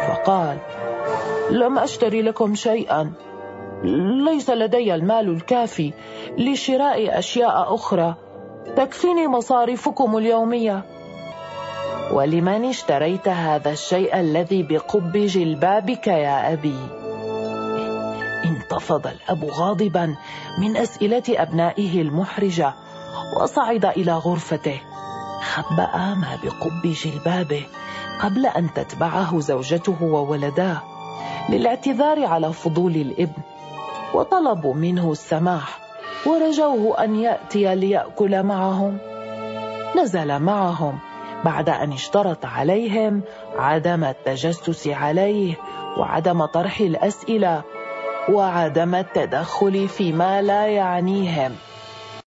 فقال: لم أشتري لكم شيئا، ليس لدي المال الكافي لشراء أشياء أخرى تكفيني مصاريفكم اليومية. ولمن اشتريت هذا الشيء الذي بقب جلبابك يا أبي؟ انتفض الأب غاضبا من أسئلة أبنائه المحرجة، وصعد إلى غرفته، خبأ ما بقب جلبابه قبل أن تتبعه زوجته وولداه للاعتذار على فضول الابن، وطلبوا منه السماح ورجوه أن يأتي ليأكل معهم. نزل معهم بعد أن اشترط عليهم عدم التجسس عليه، وعدم طرح الأسئلة، وعدم التدخل فيما لا يعنيهم.